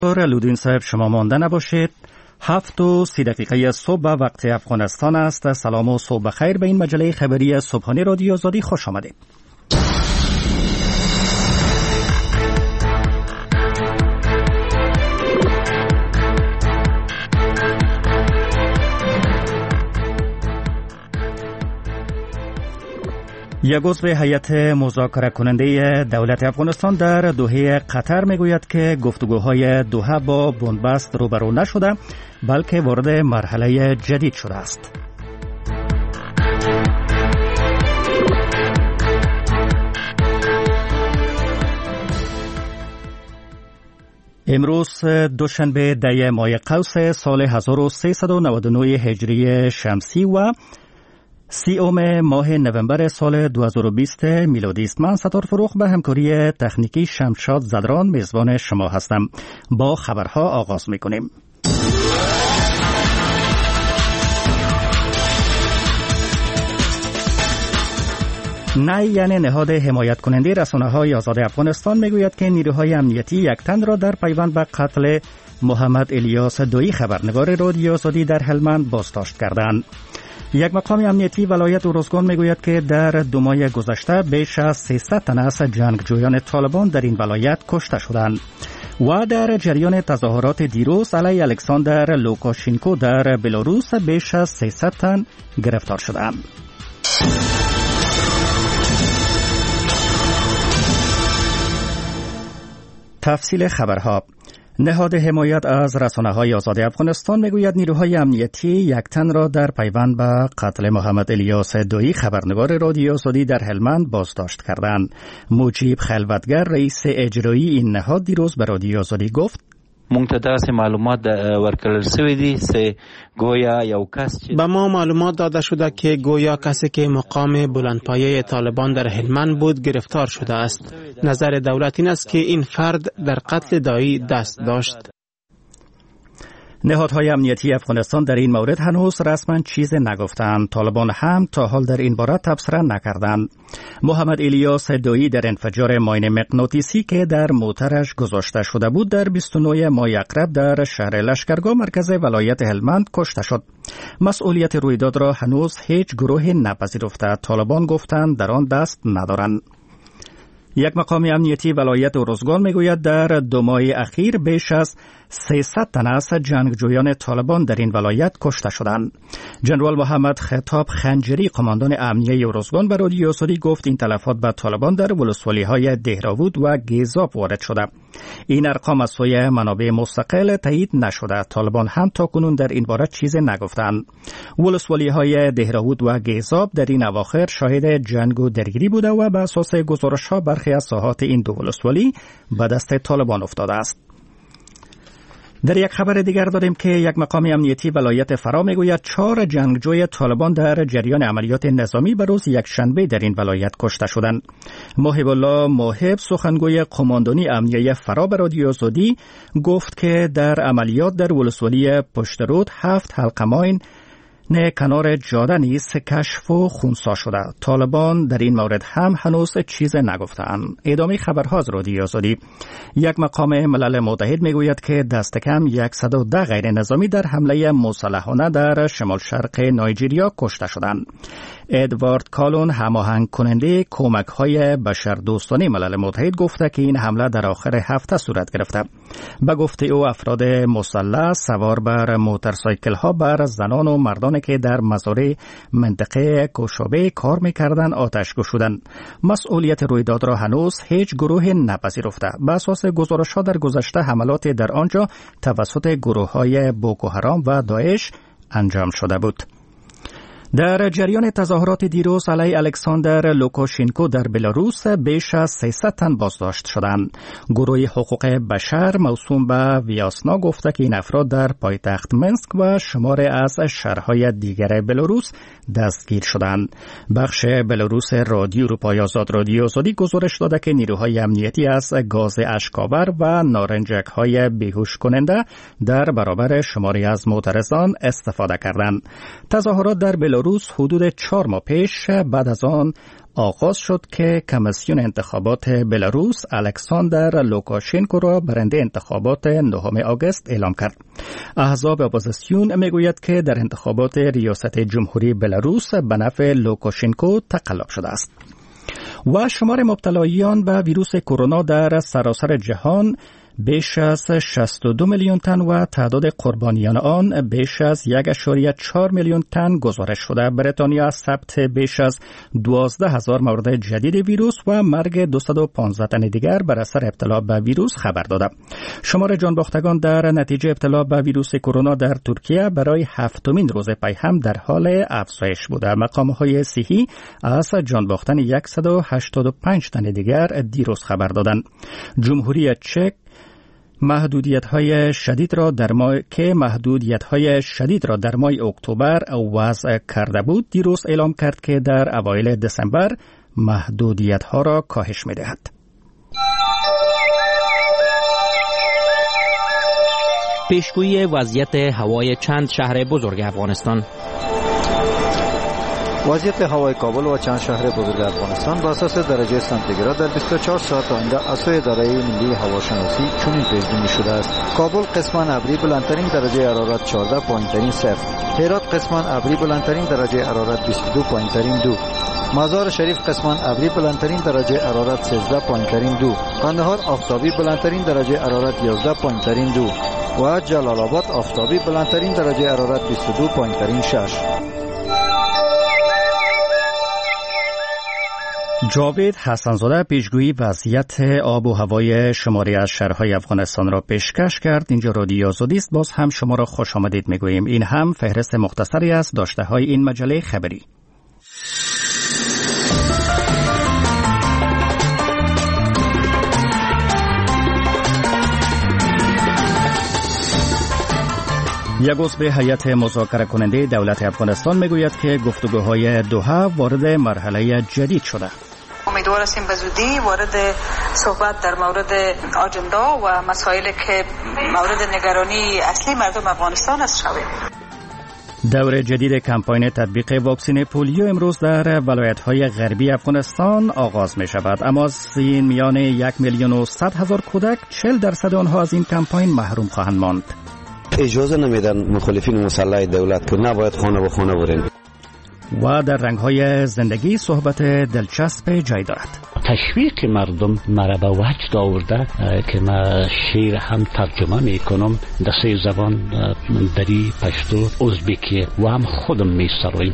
لودین صاحب شما مانده نباشید. 7:30 صبح وقت افغانستان است. سلام و صبح بخیر به این مجله خبری صبحانه رادیو آزادی خوش آمدید. یک عضو هیئت مذاکره کننده دولت افغانستان در دوحه قطر میگوید که گفتگوهای دوحه با بنبست روبرو نشده بلکه وارد مرحله جدید شده است. امروز دوشنبه 10 ماه قوس سال 1399 هجری شمسی و 30 ماه نوامبر سال 2020 میلادی است. من ستار فروخ به همکاری تکنیکی شمشاد زدران میزبان شما هستم. با خبرها آغاز میکنیم. نای یعنی نهاد حمایت کننده رسانه‌های آزاد افغانستان میگوید که نیروهای امنیتی یک تن را در پیوند به قتل محمد الیاس دویی خبرنگار رادیو آزادی در هلمند بازداشت کردند. یک مقام امنیتی ولایت ارزگان میگوید که در 2 ماه گذشته بیش از 300 تن از جنگجویان طالبان در این ولایت کشته شدند. و در جریان تظاهرات دیروز علیه الکساندر لوکاشینکو در بلاروس بیش از 300 تن گرفتار شدند. تفصیل خبرها. نهاد حمایت از رسانه‌های آزاد افغانستان میگوید نیروهای امنیتی یک تن را در پیوند به قتل محمد الیاس دویی خبرنگار رادیو آزادی در هلمند بازداشت کردند. مجیب خلوتگر رئیس اجرایی این نهاد دیروز به رادیو آزادی گفت مونږ ته داسې معلومات ورکړل شوي دي چې گویا یو کس به ما معلومات داده شده که گویا کسی که مقام بلندپایه طالبان در هلمند بود گرفتار شده است. نظر دولت این است که این فرد در قتل دایی دست داشت. نهادهای امنیتی افغانستان در این مورد هنوز رسما چیز نگفتند. طالبان هم تا حال در این باره تبصره نکردند. محمد الیاس دویی در انفجار ماین مغناطیسی که در موترش گذاشته شده بود در 29 ماه اقرب در شهر لشکرگاه مرکز ولایت هلمند کشته شد. مسئولیت رویداد را هنوز هیچ گروهی نپذیرفته. طالبان گفتند در آن دست ندارند. یک مقام امنیتی ولایت ارزگان میگوید در 2 ماه اخیر بیش از 300 تن از جنگجویان طالبان در این ولایت کشته شدند. جنرال محمد خطاب خنجری قماندان امنیه ارزگان به رادیو آزادی گفت این تلفات به طالبان در ولسوالی‌های دهراود و گیزاب وارد شده. این ارقام از سوی منابع مستقل تایید نشده. طالبان هم تاکنون در این باره چیزی نگفتند. ولسوالی‌های دهراود و گیزاب در این اواخر شاهد جنگ و درگیری بوده و به اساس گزارش‌ها برخی از ساحات این دو ولسوالی به دست طالبان افتاده است. در یک خبر دیگر داریم که یک مقام امنیتی ولایت فرا میگوید 4 جنگجوی طالبان در جریان عملیات نظامی به روز یکشنبه در این ولایت کشته شدند. محب الله محب سخنگوی قماندانی امنیه فرا به رادیو آزادی گفت که در عملیات در ولسوالی پشترود 7 حلقه ماین کنار جاده نیز کشف و خونسا شده. طالبان در این مورد هم هنوز چیز نگفتند. ادامه خبرها از رادیو آزادی. یک مقام ملل متحد میگوید که دست کم 110 غیر نظامی در حمله مسلحانه در شمال شرق نایجریا کشته شدند. ادوارد کالون هماهنگ کننده کمک های بشردوستانه ملل متحد گفته که این حمله در آخر هفته صورت گرفته. به گفته او افراد مسلح سوار بر موتورسایکل ها بر زنان و مردان که در مزارع منطقه کوشابه کار میکردند آتش گشودند. مسئولیت رویداد را هنوز هیچ گروه نپذیرفته. به اساس گزارش ها در گذشته حملات در آنجا توسط گروه های بوکو حرام و داعش انجام شده بود. در جریان تظاهرات دیروز علیه الکساندر لوکاشینکو در بلاروس بیش از 300 تن بازداشت شدند. گروه حقوق بشر موسوم به ویاسنا گفته که این افراد در پایتخت منسک و شمار از شهرهای دیگر بلاروس دستگیر شدند. بخش بلاروس رادیو اروپای آزاد رادیو آزادی گزارش داده که نیروهای امنیتی از گاز اشک‌آور و نارنجک‌های بیهوش کننده در برابر شماری از معترضان استفاده کردند. تظاهرات در بلاروس حدود 4 ماه پیش بعد از آن آغاز شد که کمیسیون انتخابات بلاروس الکساندر لوکاشنکو را برنده انتخابات 9 آگوست اعلام کرد. احزاب اپوزیسیون میگوید که در انتخابات ریاست جمهوری بلاروس به نفع لوکاشنکو تقلب شده است. و شمار مبتلایان به ویروس کرونا در سراسر جهان بیش از 62 میلیون تن و تعداد قربانیان آن بیش از 1.4 میلیون تن گزارش شده. بریتانیا از ثبت بیش از 12,000 مورد جدید ویروس و مرگ 215 تن دیگر بر اثر ابتلا به ویروس خبر داده. شمار جانباختگان در نتیجه ابتلا به ویروس کرونا در ترکیه برای 7مین روز پی هم در حال افزایش بوده. مقام‌های صحی از جانباختن 185 تن دیگر دیروز خبر دادند. جمهوری چک محدودیت‌های شدید را در ماه اکتبر وضع کرده بود، دیروز اعلام کرد که در اوایل دسامبر محدودیت‌ها را کاهش می‌دهد. پیشگویی وضعیت هوای چند شهر بزرگ افغانستان. وضعیت هوای کابل و چند شهر بزرگ افغانستان با اساس درجه سانتیگراد در 24 ساعت آینده از سوی اداره ملی هواشناسی چنین پیش‌بینی شده است: کابل قسماً ابری بلندترین درجه حرارت 14 پایین‌ترین 0، هرات قسماً ابری بلندترین درجه حرارت 22 پایین‌ترین 2، مزار شریف قسماً ابری بلندترین درجه حرارت 13 پایین‌ترین 2، قندهار آفتابی بلندترین درجه حرارت 11 پایین‌ترین 2 و جلال آباد آفتابی بلندترین درجه حرارت 22 پایین‌ترین 6. جاوید حسنزاده پیشگویی وضعیت آب و هوای شماری از شهرهای افغانستان را پیشکش کرد. اینجا رادیو آزادی است. باز هم شما را خوش آمدید میگوییم. این هم فهرست مختصری از داشته های این مجله خبری. یک عضو هیئت مذاکره کننده دولت افغانستان میگوید که گفتگوهای دوحه وارد مرحله جدید شده. امیدوار هستیم به زودی وارد صحبت در مورد آجندا و مسائلی که مورد نگرانی اصلی مردم افغانستان است شویم. دور جدید کمپاین تطبیق واکسن پولیو امروز در ولایت‌های غربی افغانستان آغاز می شود. اما میان 1,100,000 کودک 40% آنها از این کمپاین محروم خواهند ماند. اجازه نمیدن مخالفین مسلح دولت که نباید خانه به خانه برن. و در رنگ‌های زندگی صحبت دلچسب جای دارد. تشویق مردم مرا به وجد آورده که من شعر هم ترجمه میکنم در 3 زبان: دری، پشتو، ازبکی و هم خودم میسرایم.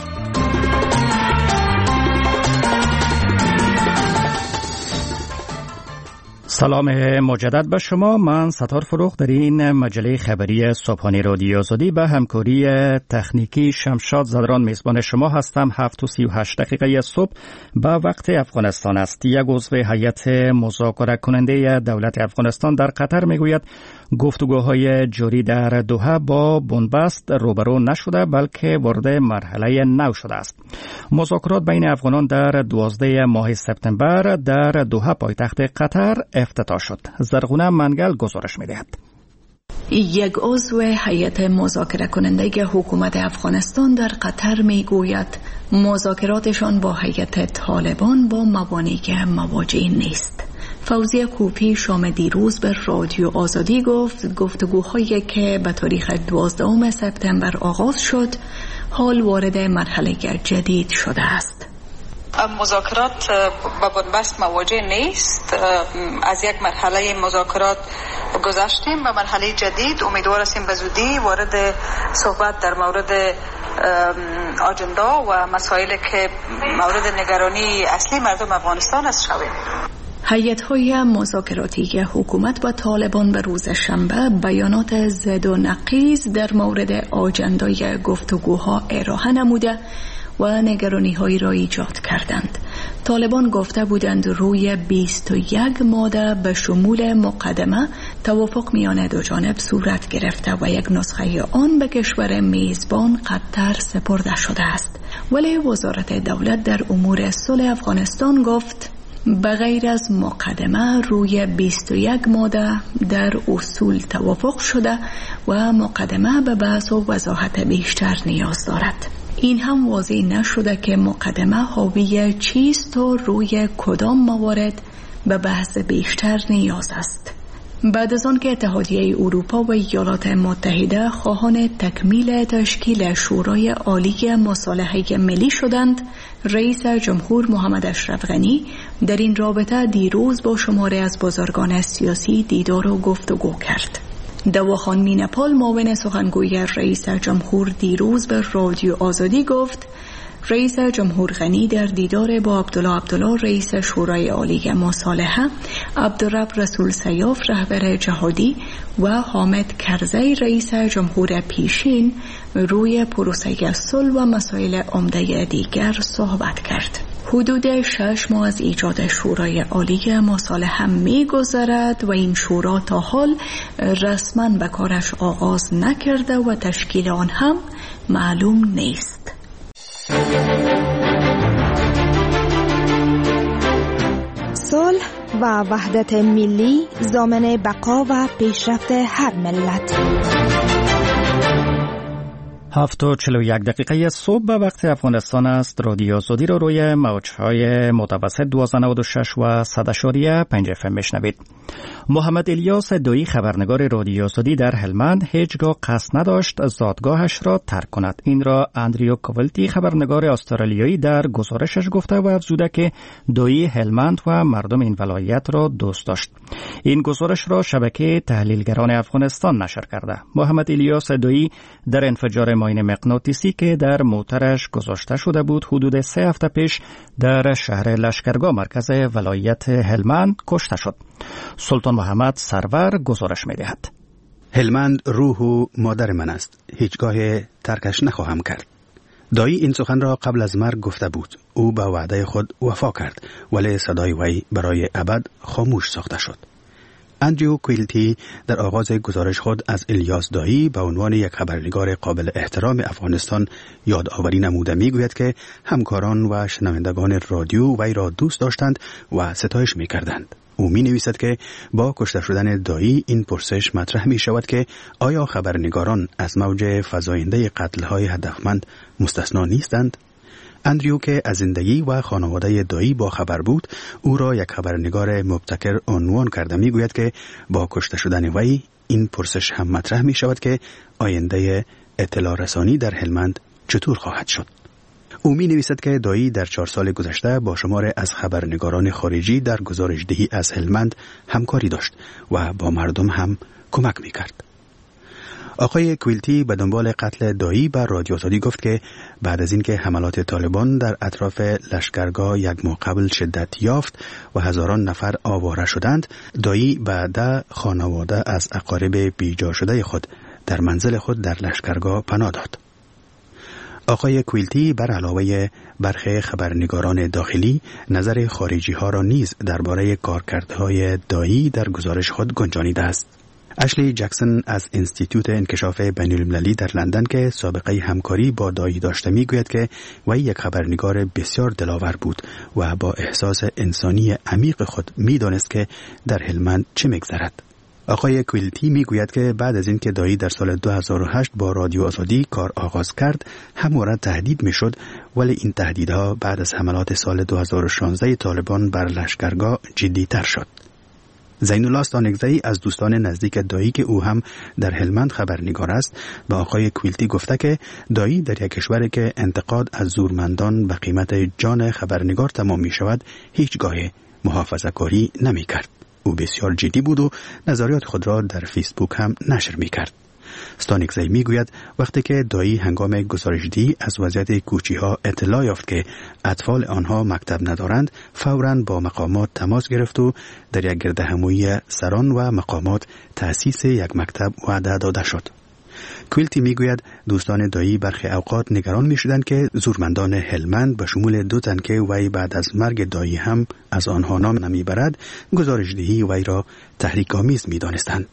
سلام مجدد به شما. من ستار فروخ در این مجله خبری صبحانه رادیو آزادی به همکاری تکنیکی شمشاد زدران میزبان شما هستم. 7:38 صبح به وقت افغانستان است. یک عضو هیئت مذاکره کننده دولت افغانستان در قطر میگوید گفتگوهای جاری در دوحه با بنبست روبرو نشده بلکه وارد مرحله نو شده است. مذاکرات بین افغانان در 12 ماه سپتامبر در دوحه پایتخت قطر افتتاح شد. زرغونه منگل گزارش می‌دهد. یک عضو هیئت مذاکره کننده حکومت افغانستان در قطر میگوید مذاکراتشان با هیئت طالبان با موانعی که مواجه نیست. فوزیه کوپی شام دیروز به رادیو آزادی گفت گفتگوهایی که به تاریخ 12 سپتامبر آغاز شد حال وارد مرحله جدید شده است. مذاکرات با بنبست مواجه نیست. از یک مرحله مذاکرات گذشتیم به مرحله جدید. امیدوار هستیم به زودی وارد صحبت در مورد آجندا و مسائلی که مورد نگرانی اصلی مردم افغانستان است شویم. هیئت‌های مذاکراتی حکومت با طالبان به روز شنبه بیانات ضد و نقیض در مورد آجندای گفتگوها ارائه نموده و نگرانی‌هایی را ایجاد کردند. طالبان گفته بودند روی 21 ماده به شمول مقدمه توافق میان دو جانب صورت گرفته و یک نسخه آن به کشور میزبان قطر سپرده شده است. ولی وزارت دولت در امور صلح افغانستان گفت به غیر از مقدمه روی 21 ماده در اصول توافق شده و مقدمه به بحث و وضاحت بیشتر نیاز دارد. این هم واضح نشده که مقدمه حاوی چیست و روی کدام موارد به بحث بیشتر نیاز است. بعد از آن که اتحادیه اروپا و ایالات متحده خواهان تکمیل تشکیل شورای عالی مصالحه ملی شدند، رئیس جمهور محمد اشرف غنی در این رابطه دیروز با شماری از بزرگان سیاسی دیدار و گفتگو کرد. دواخان مینپال معاون سخنگوی رئیس جمهور دیروز به رادیو آزادی گفت رئیس جمهور غنی در دیدار با عبدالله رئیس شورای عالی مصالحه، عبدالرب رسول سیاف رهبر جهادی و حامد کرزی رئیس جمهور پیشین روی پروسه صلح و مسائل عمده دیگر صحبت کرد. حدود 6 ماه از ایجاد شورای عالی مصالحه می‌گذرد و این شورا تا حال رسما به کارش آغاز نکرده و تشکیل آن هم معلوم نیست. صلح و وحدت ملی ضامن بقا و پیشرفت هر ملت. 7:41 صبح به وقت افغانستان است. رادیو آزادی رو روی موج‌های متوسط 1296 و 100.5 FM میشنوید. محمد الیاس دویی خبرنگار رادیو آزادی در هلمند هیچگاه قصد نداشت زادگاهش را ترک کند. این را اندریو کوولتی خبرنگار استرالیایی در گزارشش گفته و افزوده که دویی هلمند و مردم این ولایت را دوست داشت. این گزارش را شبکه تحلیلگران افغانستان نشر کرده. محمد الیاس دویی در انفجار ماین مغناطیسی که در موترش گذاشته شده بود حدود 3 هفته پیش در شهر لشکرگاه مرکز ولایت هلمند کشته شد. سلطان محمد سرور گزارش می دهد. هلمند روح و مادر من است. هیچگاه ترکش نخواهم کرد. دایی این سخن را قبل از مرگ گفته بود. او به وعده خود وفا کرد ولی صدای وی برای ابد خاموش ساخته شد. اندریو کویلتی در آغاز گزارش خود از الیاس دایی به عنوان یک خبرنگار قابل احترام افغانستان یادآوری نموده میگوید که همکاران و شنوندگان رادیو وی را دوست داشتند و ستایش میکردند. او می نویسد که با کشته شدن دایی این پرسش مطرح می شود که آیا خبرنگاران از موج فزاینده قتل‌های هدفمند مستثنا نیستند؟ اندریو که از زندگی و خانواده دایی با خبر بود، او را یک خبرنگار مبتکر عنوان کرده می گوید که با کشته شدن وی این پرسش هم مطرح می شود که آینده اطلاع رسانی در هلمند چطور خواهد شد. او می نویسد که دایی در 4 سال گذشته با شمار از خبرنگاران خارجی در گزارشدهی از هلمند همکاری داشت و با مردم هم کمک می کرد. آقای کویلتی به دنبال قتل دایی به رادیو آزادی گفت که بعد از اینکه حملات طالبان در اطراف لشکرگاه یک ماه قبل شدت یافت و هزاران نفر آواره شدند، دایی بعد خانواده از اقارب بیجا شده خود در منزل خود در لشکرگاه پناه داد. آقای کویلتی بر علاوه برخی خبرنگاران داخلی نظر خارجی ها را نیز درباره کارکردهای دایی در گزارش خود گنجانیده است. اشلی جکسون از انستیتوت انکشاف بین‌المللی در لندن که سابقه همکاری با دایی داشته میگوید که وی یک خبرنگار بسیار دلاور بود و با احساس انسانی عمیق خود میدانست که در هلمند چه میگذرد. آقای کویلتی میگوید که بعد از اینکه دایی در سال 2008 با رادیو آزادی کار آغاز کرد، همواره تهدید میشد، ولی این تهدیدها بعد از حملات سال 2016 طالبان بر لشکرگاه جدی تر شد. زین الله استانکزی از دوستان نزدیک دایی که او هم در هلمند خبرنگار است به آقای کویلتی گفته که دایی در یک کشوری که انتقاد از زورمندان به قیمت جان خبرنگار تمام می شود هیچگاه محافظه‌کاری نمی کرد. او بسیار جدی بود و نظریات خود را در فیسبوک هم نشر می کرد. استانکزی می گوید وقتی که دایی هنگام گزارشدهی از وضعیت کوچی‌ها اطلاع یافت که اطفال آنها مکتب ندارند، فوراً با مقامات تماس گرفت و در یک گردهمایی سران و مقامات تأسیس یک مکتب وعده داده شد. کویلتی می گوید دوستان دایی برخی اوقات نگران می شدند که زورمندان هلمند به شمول 2 تن که وی بعد از مرگ دایی هم از آنها نام نمی برد، گزارشدهی وی را تحریک‌آمیز می دانستند.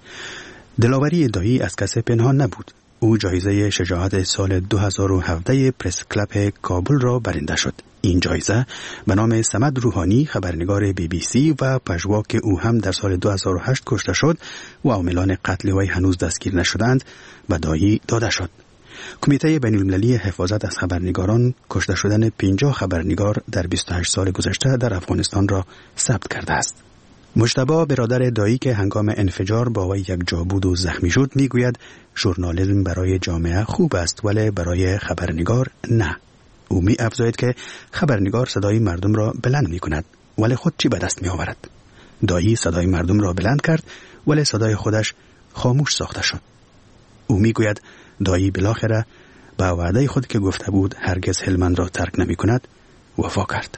دلاوری دایی از کسی پنهان نبود. او جایزه شجاعت سال 2017 پرس کلب کابل را برنده شد. این جایزه به نام صمد روحانی خبرنگار BBC و پژوا که او هم در سال 2008 کشته شد و عاملان قتل وی هنوز دستگیر نشدند به دایی داده شد. کمیته بین‌المللی حفاظت از خبرنگاران کشته شدن 50 خبرنگار در 28 سال گذشته در افغانستان را ثبت کرده است. مجتبی برادر دایی که هنگام انفجار با وی یک جا بود و زخمی شد میگوید ژورنالیسم برای جامعه خوب است ولی برای خبرنگار نه. او می افزاید که خبرنگار صدای مردم را بلند می کند ولی خود چی به دست می آورد؟ دایی صدای مردم را بلند کرد ولی صدای خودش خاموش ساخته شد. او می گوید دایی بالاخره به وعده خود که گفته بود هرگز هلمند را ترک نمی کند وفا کرد.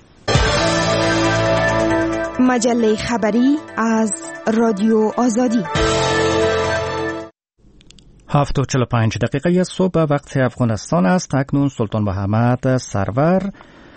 مجله خبری از رادیو آزادی. 7:45 صبح وقت افغانستان است. اکنون سلطان محمد سرور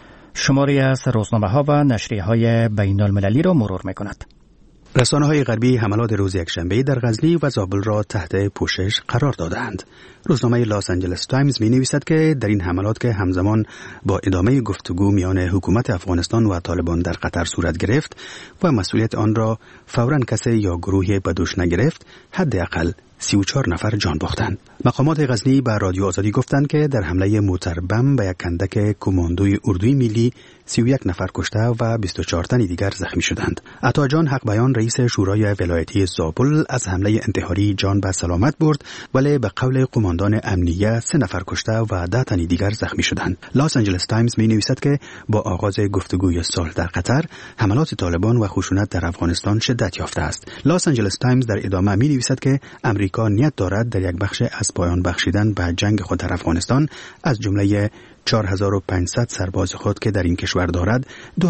شماری از روزنامه‌ها و نشریه‌های بین‌المللی را مرور می‌کند. رسانه‌های غربی حملات روز یکشنبه در غزنی و زابل را تحت پوشش قرار دادند. روزنامه لاس آنجلس تایمز می‌نویسد که در این حملات که همزمان با ادامه گفتگو میان حکومت افغانستان و طالبان در قطر صورت گرفت و مسئولیت آن را فوراً کسی یا گروهی به دوش نگرفت، حداقل 34 نفر جان باختند. مقامات غزنی به رادیو آزادی گفتند که در حمله موتربم به یک کندک کماندوی اردوی ملی 31 نفر کشته و 24 تن دیگر زخمی شدند. عطاجان حق بیان رئیس شورای ولایتی زابل از حمله انتحاری جان به سلامت برد ولی به قول قماندان امنیه 3 نفر کشته و 10 تن دیگر زخمی شدند. لاس آنجلس تایمز می‌نویسد که با آغاز گفتگوی صلح در قطر حملات طالبان و خشونت در افغانستان شدت یافته است. لاس آنجلس تایمز در ادامه می‌نویسد که امریکا نیت دارد در یک بخش از پایان بخشیدن به جنگ خود در افغانستان از جمله 4500 سرباز خود که در این کشور دارد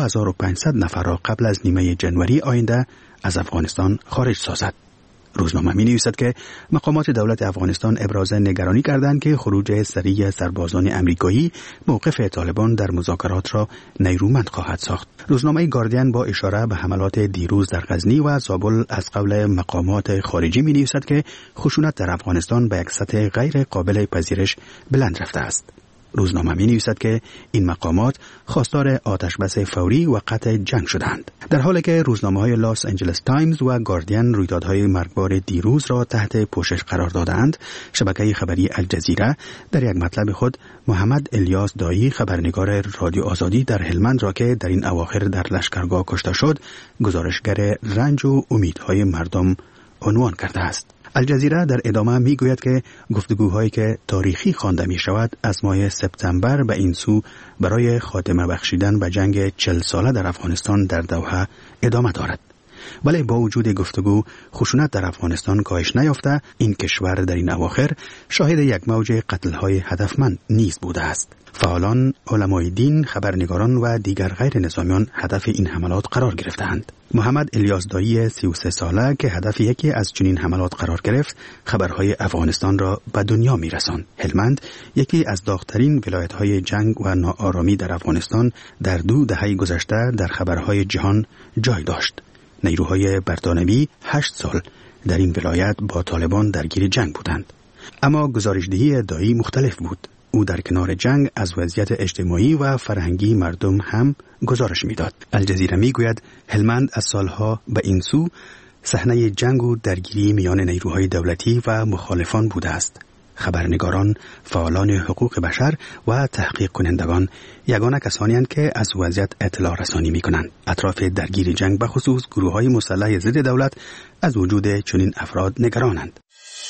2500 نفر را قبل از نیمه جنوری آینده از افغانستان خارج سازد. روزنامه می نویسد که مقامات دولت افغانستان ابراز نگرانی کردند که خروج سریع سربازان امریکایی موقف طالبان در مذاکرات را نیرومند خواهد ساخت. روزنامه گاردین با اشاره به حملات دیروز در غزنی و زابل از قول مقامات خارجی می نویسد که خشونت در افغانستان به یک سطح غیر قابل پذیرش بلند رفته است. روزنامه می نویسد که این مقامات خواستار آتش بس فوری و قطع جنگ شدند. در حالی که روزنامه های لاس آنجلس تایمز و گاردین رویدادهای مرگبار دیروز را تحت پوشش قرار دادند، شبکه خبری الجزیره در یک مطلب خود محمد الیاس دایی خبرنگار رادیو آزادی در هلمند را که در این اواخر در لشکرگاه کشته شد، گزارشگر رنج و امیدهای مردم عنوان کرده است. الجزیره در ادامه میگوید که گفتگوهایی که تاریخی خوانده می شود از ماه سپتامبر به این سو برای خاتمه بخشیدن به جنگ 40 ساله در افغانستان در دوحه ادامه دارد. ولی با وجود گفتگو خشونت در افغانستان کاهش نیافته، این کشور در این اواخر شاهد یک موج قتل‌های هدفمند نیز بوده است. فعالان، علمای دین، خبرنگاران و دیگر غیر نظامیان هدف این حملات قرار گرفتند. محمد الیاس دایی 33 ساله که هدف یکی از چنین حملات قرار گرفت، خبرهای افغانستان را به دنیا میرساند. هلمند یکی از داغ‌ترین ولایت‌های جنگ و ناآرامی در افغانستان در 2 دهه گذشته در خبرهای جهان جای داشت. نیروهای برتانوی 8 سال در این ولایت با طالبان درگیر جنگ بودند. اما گزارشدهی دایی مختلف بود. او در کنار جنگ از وضعیت اجتماعی و فرهنگی مردم هم گزارش میداد. الجزیره میگوید هلمند از سالها به این سو صحنه جنگ و درگیری میان نیروهای دولتی و مخالفان بوده است. خبرنگاران، فعالان حقوق بشر و تحقیق کنندگان یگانه کسانی هستند که از وضعیت اطلاع رسانی میکنند. اطراف درگیری جنگ بخصوص گروه‌های مسلح ضد دولت از وجود چنین افراد نگرانند.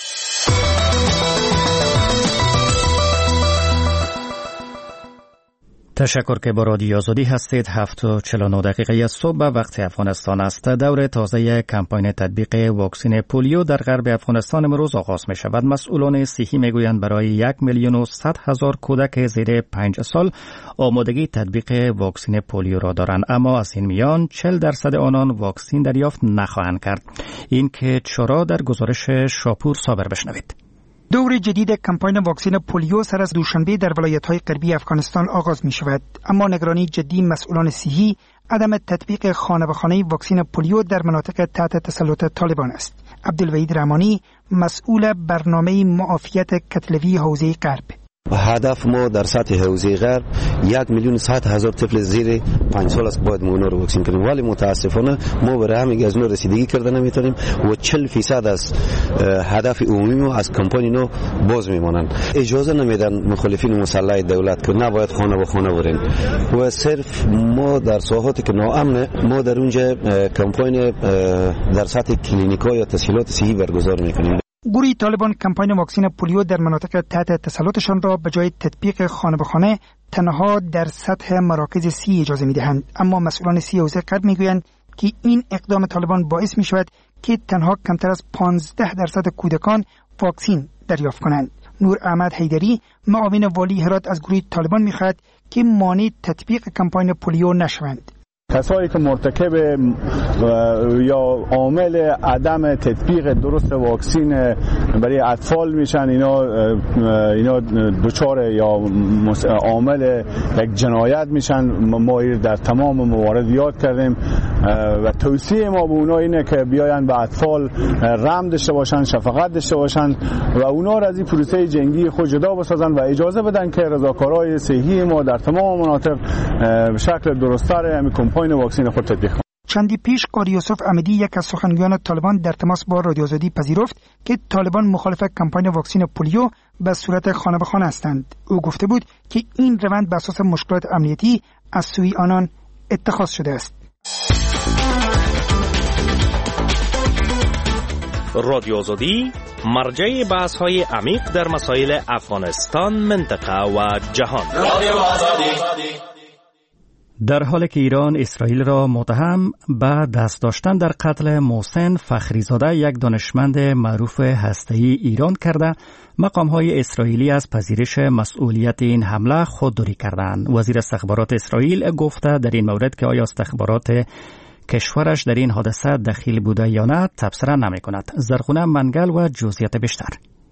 تشکر که با رادیو آزادی هستید. 7:49 صبح وقت افغانستان است. دور تازه کمپاین تطبیق واکسن پولیو در غرب افغانستان امروز آغاز می شود. مسئولان صحی می گویند برای 1,100,000 کودک زیر 5 سال آمادگی تطبیق واکسن پولیو را دارند، اما از این میان 40% آنان واکسن دریافت نخواهند کرد. این که چرا در گزارش شاپور صابر بشنوید. دور جدید کمپاین واکسن پولیو سر از دوشنبه در ولایت‌های غربی افغانستان آغاز می شود، اما نگرانی جدی مسئولان صحی عدم تطبیق خانه به خانه واکسن پولیو در مناطق تحت تسلط طالبان است. عبدالوحید رحمانی مسئول برنامه معافیت کتلوی حوزه غرب: هدف ما در سطح حوزه غرب 1,100,000 طفل زیر 5 سال است باید ما اونا رو واکسین کنیم، ولی متاسفانه ما برای همین از اونا رسیدگی کرده نمیتونیم و 40% از هدف عمومی ما از کمپانی نو باز میمانند. اجازه نمیدن مخالفین مسلح دولت که نباید خانه به خانه برین و صرف ما در ساحاتی که ناامنه ما در اونجا کمپاین در سطح کلینیکا یا تسهیلات صحی برگزار میکنیم. گروه طالبان کمپاین واکسین پولیو در مناطق تحت تسلطشان را به جای تطبیق خانه به خانه تنها در سطح مراکز سی اجازه می‌دهند، اما مسئولان سی حوزه غرب میگویند که این اقدام طالبان باعث می‌شود که تنها کمتر از 15% کودکان واکسین دریافت کنند. نور احمد حیدری معاون والی هرات از گروه طالبان می‌خواهد که مانع تطبیق کمپاین پولیو نشوند. کسایی که مرتکب یا عامل عدم تطبیق درست واکسین برای اطفال میشن، اینا دچار یا عامل یک جنایت میشن. ما در تمام موارد یاد کردیم و توصیه ما به اونا اینه که بیاین به اطفال رحم داشته باشن، شفقت داشته باشن و اونا را از این پروسه جنگی خود جدا بسازن و اجازه بدن که رضاکارای صحی ما در تمام مناطق به شکل درست‌تر همین کمپاین واکسین خود تطبیق کنند. چندی پیش قاری یوسف امیدی یک از سخنگویان طالبان در تماس با رادیو آزادی پذیرفت که طالبان مخالف کمپاین واکسین پولیو به صورت خانه به خانه هستند. او گفته بود که این روند بر اساس مشکلات امنیتی از سوی آنان اتخاذ شده است. رادیو آزادی مرجع بحث‌های عمیق در مسائل افغانستان، منطقه و جهان. رادیو آزادی. در حالی که ایران اسرائیل را متهم به دست داشتن در قتل محسن فخریزاده، یک دانشمند معروف هسته‌ای ایران کرده، مقام‌های اسرائیلی از پذیرش مسئولیت این حمله خودداری کردند. وزیر استخبارات اسرائیل گفته در این مورد که آیا استخبارات کشورش در این حادثه دخیل بوده یا نه تبصره نمی‌کند. زرخونه منگل و جزئیات بیشتر.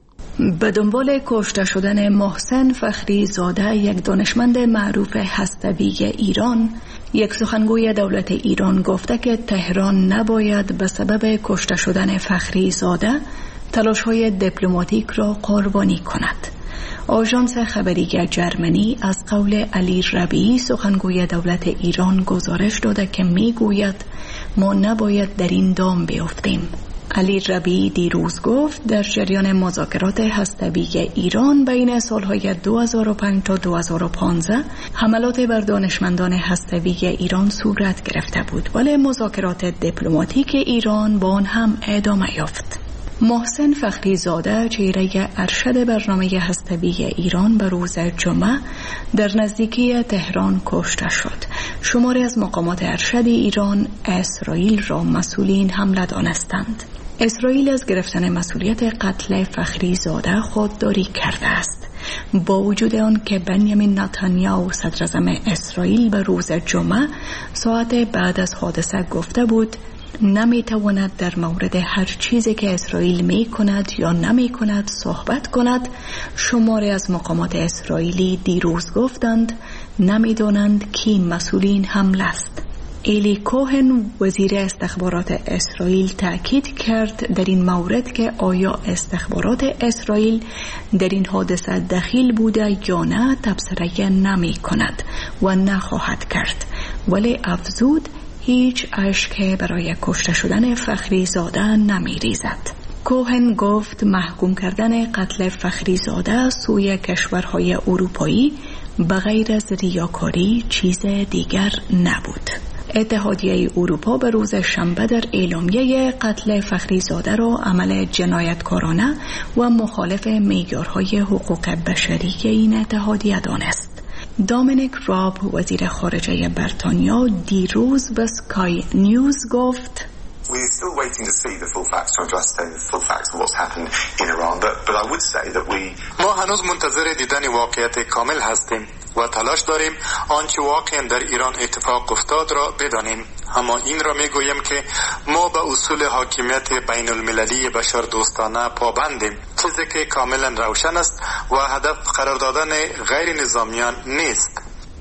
به دنبال کشته شدن محسن فخریزاده، یک دانشمند معروف هسته‌ای ایران، یک سخنگوی دولت ایران گفته که تهران نباید به سبب کشته شدن فخریزاده تلاش‌های دیپلماتیک را قربانی کند. آژانس خبری جرمنی از قول علی ربیعی سخنگوی دولت ایران گزارش داده که میگوید ما نباید در این دام بیفتیم. علی ربیعی دیروز گفت در جریان مذاکرات هسته‌ای ایران بین سالهای 2005 تا 2015 حملات بر دانشمندان هسته‌ای ایران صورت گرفته بود، ولی مذاکرات دیپلماتیک ایران با آن هم ادامه یافت. محسن فخریزاده، چهره ارشد برنامه هسته‌ای ایران، به روز جمعه در نزدیکی تهران کشته شد. شماری از مقامات ارشد ایران اسرائیل را مسئول این حمله دانستند. اسرائیل از گرفتن مسئولیت قتل فخریزاده خودداری کرده است. با وجود آن که بنیامین نتانیاهو صدراعظم اسرائیل به روز جمعه ساعت بعد از حادثه گفته بود نمیتواند در مورد هر چیزی که اسرائیل می کند یا نمی کند صحبت کند، شماری از مقامات اسرائیلی دیروز گفتند نمیدانند کی مسئول این حمله است. ایلی کوهن وزیر استخبارات اسرائیل تأکید کرد در این مورد که آیا استخبارات اسرائیل در این حادثه دخیل بوده یا نه تبصره نمی کند و نخواهد کرد، ولی افزود هیچ اشکی برای کشته شدن فخریزاده نمی ریزد. کوهن گفت محکوم کردن قتل فخریزاده سوی کشورهای اروپایی بغیر از ریاکاری چیز دیگر نبود. اتحادیه اروپا به روز شنبه در اعلامیه قتل فخریزاده را عمل جنایتکارانه و مخالف معیارهای حقوق بشری این اتحادیه دانست. دامینیک راب وزیر خارجه بریتانیا دیروز به سکای نیوز گفت We're still waiting to see the full facts to understand the full facts of what's happened in Iran, but I would say that ما هنوز منتظر دیدن واقعیت کامل هستیم و تلاش داریم آنچه واقعا در ایران اتفاق افتاد را بدانیم. اما این را میگویم که ما به اصول حاکمیت بین المللی بشر دوستانه پابندیم، چیزی که کاملا روشن است و هدف قرار دادن غیر نظامیان نیست.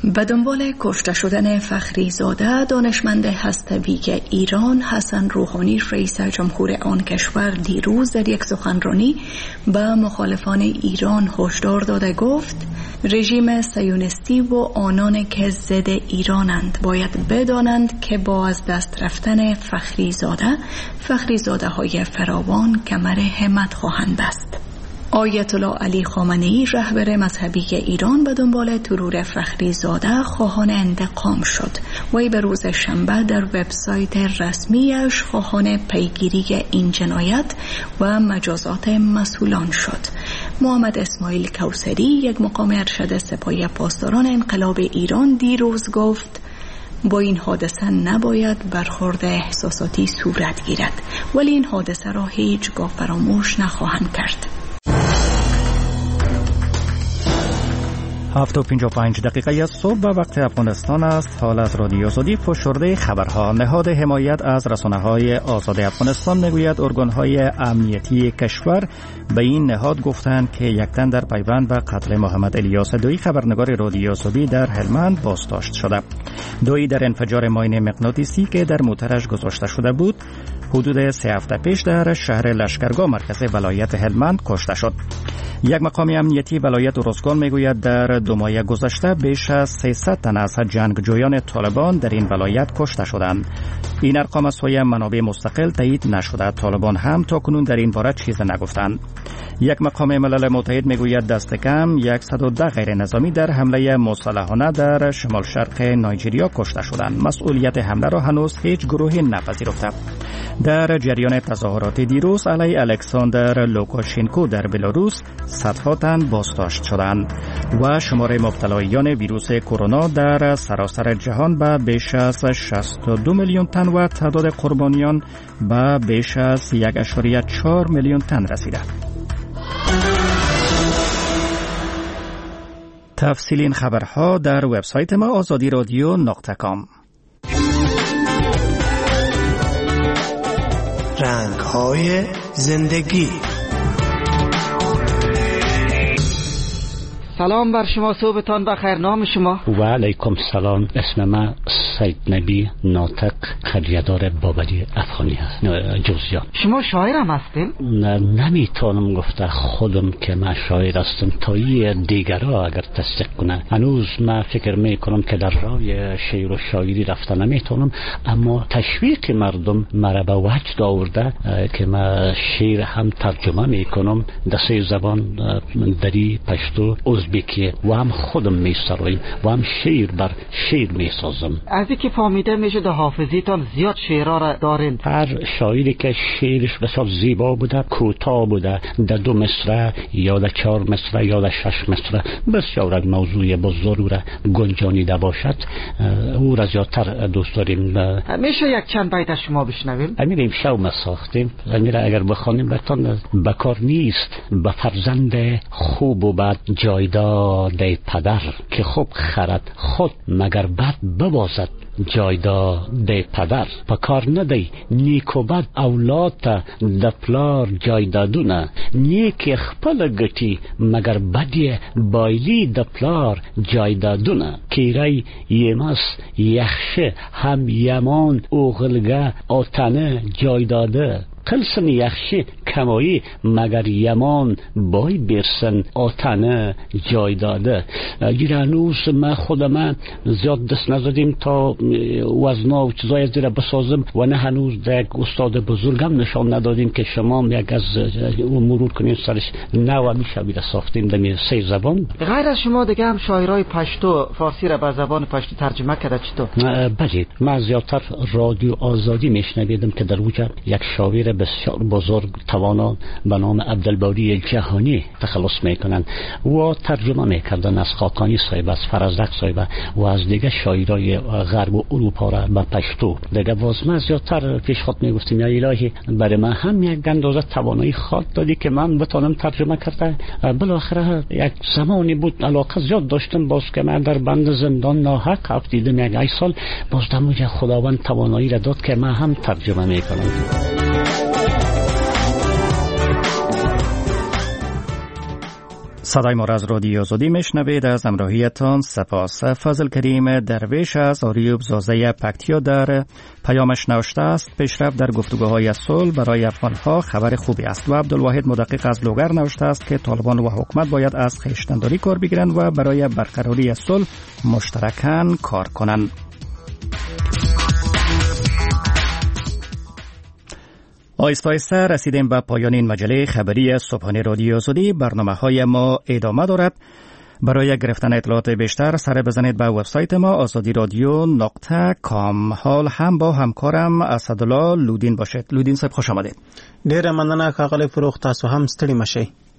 به دنبال کشته شدن فخری زاده، دانشمند هسته‌ای ایران حسن روحانی رئیس جمهور آن کشور دیروز در یک سخنرانی به مخالفان ایران هشدار داده گفت رژیم صهیونیستی و آنان که ضد ایرانند باید بدانند که با از دست رفتن فخری زاده های فراوان کمر همت خواهند بست. آیت الله علی خامنه‌ای رهبر مذهبی ایران به دنبال ترور فخری زاده خواهان انتقام شد. وی به روز شنبه در وبسایت رسمیش خواهان پیگیری این جنایت و مجازات مسئولان شد. محمد اسماعیل کوثری، یک مقام ارشد سپاه پاسداران انقلاب ایران، دیروز گفت با این حادثه نباید برخورد احساساتی صورت گیرد، ولی این حادثه را هیچگاه فراموش نخواهند کرد. 7:55 از صبح به وقت افغانستان است. حال از رادیو آزادی فشرده خبرها. نهاد حمایت از رسانه‌های آزاد افغانستان میگوید ارگان‌های امنیتی کشور به این نهاد گفتند که یک تن در پیوند به قتل محمد الیاس دویی خبرنگار رادیو آزادی در هلمند بازداشت شده. دویی در انفجار ماین مغناطیسی که در موترش گذاشته شده بود حدود 3 هفته پیش در شهر لشکرگاه مرکز ولایت هلمند کشته شد. یک مقام امنیتی ولایت ارزگان میگوید در 2 ماه گذشته بیش از 300 تن از جنگجویان طالبان در این ولایت کشته شدند. این ارقام از سوی منابع مستقل تایید نشده. طالبان هم تا کنون در این باره چیزی نگفتند. یک مقام ملل متحد میگوید دست کم 110 غیر نظامی در حمله مسلحانه در شمال شرق نایجریا کشته شدند. مسئولیت حمله را هنوز هیچ گروهی نپذیرفته. در جریان تظاهرات دیروز علیه الکساندر لوکاشنکو در بلاروس صدها تن بازداشت شدند و شمار مبتلایان ویروس کرونا در سراسر جهان به بیش از 62 میلیون تن و تعداد قربانیان به بیش از 1.4 میلیون تن رسیده. تفصیل این خبرها در وبسایت ما azadiradyo.com. رنگ‌های زندگی. سلام بر شما، صبحتان بخیر. نام شما؟ و علیکم سلام. اسم من سید نبی ناطق خریدار بابری افغانی هست، جوزجان. شما شاعر هم هستین؟ نمیتونم گفته خودم که من شاعر هستم تا یه دیگرها اگر تصدیق کنن. هنوز من فکر میکنم که در راه شعر و شاعری رفته نمیتونم، اما تشویق مردم مرا به وجد آورده که من شعر هم ترجمه میکنم در 3 زبان، دری، پشتو، ازبکی و هم خودم میسرایم و هم شعر بر شعر میسازم. از اینکه فهمیده میشه در حافظیتان زیاد شعرها را دارین. هر شاعری که شعرش بسیار زیبا بوده، کوتاه بوده، در 2 مصرع یا در 4 مصرع یا در 6 مصرع بسیار موضوع بزرگ را گنجانیده باشد، او را زیادتر دوست داریم. میشه یک چند بیت از شما بشنویم؟ امیر امشب ما ساختیم، امیر اگر بخوانیم براتون بکار نیست به فرزند خوب و بد جایداد پدر، که خوب خرد خود مگر بد ببازد جایداد پدر. پکار ندی نیک و بد اولاد دپلار جایدادونه، نیک خپل گتی مگر بدی بایلی دپلار جایدادونه. کیرای یمس یخشه هم یمان اوغلگه آتنه جایداده، قلسن یخشی کمایی مگر یمان بای برسن آتنه جای داده. گیرانوز من خودم زیاد دست نزدیم تا وزنا و چیزای از دیره بسازم و نه هنوز در استاد بزرگم نشان ندادیم که شما یک از مرور کنیم سرش. نه میشه بیره ساختیم در 3 زبان. غیر از شما دیگه هم شاعرای پشتو فارسی را به زبان پشتو ترجمه کرده چطور؟ بله، من زیادتر رادیو آزادی میشنویدم که در اوجه یک شاعر بسیار بزرگ توانا به نام عبدالباری جهانی تخلص میکنن و ترجمه میکردن از خاقانی صاحب، از فرزدق صاحب و از دیگه شاعرای غرب و اروپا را به پشتو. دیگه باز من زیادتر پیش خود میگفتیم یا الهی برای من هم یک اندازه توانایی خاط دادی که من بتونم ترجمه کرده. بالاخره یک زمانی بود علاقه زیاد داشتم، باز که من در بند زندان ناحق افتیدم یک 8 سال، باز دموجه خداوند توانایی را داد که من هم ترجمه میکنم. صدای ما را از رادیو آزادی میشنوید. از همراهیتان سپاس. فضل کریم درویش از آریوب زازه پکتیا در پیامش نوشته است پیشرفت در گفتگوهای صلح برای افغانها خبر خوبی است. و عبدالواحد مدقق از لوگر نوشته است که طالبان و حکومت باید از خویشتن‌داری کار بگیرند و برای برقراری صلح مشترکاً کار کنند. آیسته آیسته رسیدیم به پایان این مجله خبری صبحانه رادیو آزادی. برنامه‌های ما ادامه دارد. برای گرفتن اطلاعات بیشتر سر بزنید به وبسایت ما azadiradyo.com. حال هم با همکارم اسدالله لودین باشید. لودین صاحب خوش آمدید. ډیره مننه ښاغلی فروغ، تاسو هم ستړي مشئ.